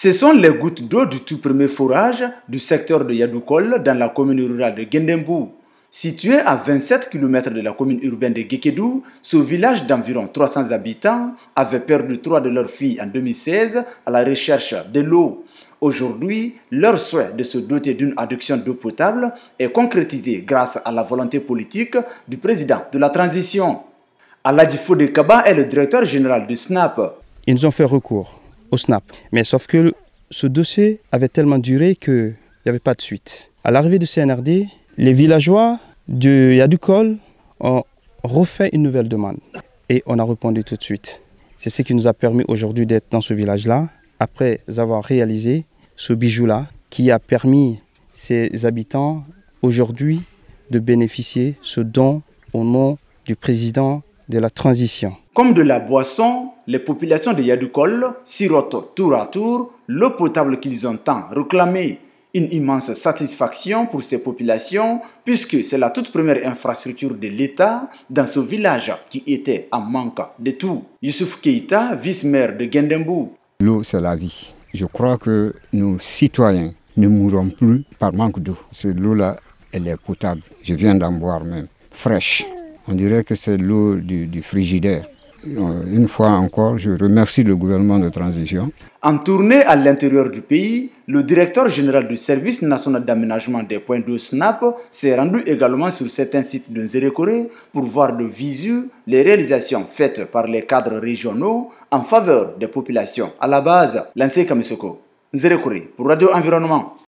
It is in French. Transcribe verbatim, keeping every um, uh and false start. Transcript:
Ce sont les gouttes d'eau du tout premier forage du secteur de Yadoukol dans la commune rurale de Gendembou. Situé à vingt-sept kilomètres de la commune urbaine de Guékédou, ce village d'environ trois cents habitants avait perdu trois de leurs filles en deux mille seize à la recherche de l'eau. Aujourd'hui, leur souhait de se doter d'une adduction d'eau potable est concrétisé grâce à la volonté politique du président de la transition. Aladji Fodé Kaba est le directeur général du S N A P. Ils nous ont fait recours au S N A P, mais sauf que ce dossier avait tellement duré qu'il n'y avait pas de suite. À l'arrivée du C N R D, les villageois de Yadoukol ont refait une nouvelle demande et on a répondu tout de suite. C'est ce qui nous a permis aujourd'hui d'être dans ce village-là, après avoir réalisé ce bijou-là qui a permis ces habitants aujourd'hui de bénéficier ce don au nom du président de la transition. Comme de la boisson, les populations de Yadoukol sirotent tour à tour l'eau potable qu'ils ont tant réclamée. Une immense satisfaction pour ces populations puisque c'est la toute première infrastructure de l'État dans ce village qui était en manque de tout. Youssouf Keïta, vice-maire de Gendembou. L'eau, c'est la vie. Je crois que nos citoyens ne mourront plus par manque d'eau. Cette eau-là, elle est potable. Je viens d'en boire même, fraîche. On dirait que c'est l'eau du, du frigidaire. Une fois encore, je remercie le gouvernement de transition. En tournée à l'intérieur du pays, le directeur général du service national d'aménagement des points d'eau S N A P s'est rendu également sur certains sites de Nzérékoré pour voir de visu les réalisations faites par les cadres régionaux en faveur des populations. À la base, Lansé Kamisoko, Nzérékoré pour Radio Environnement.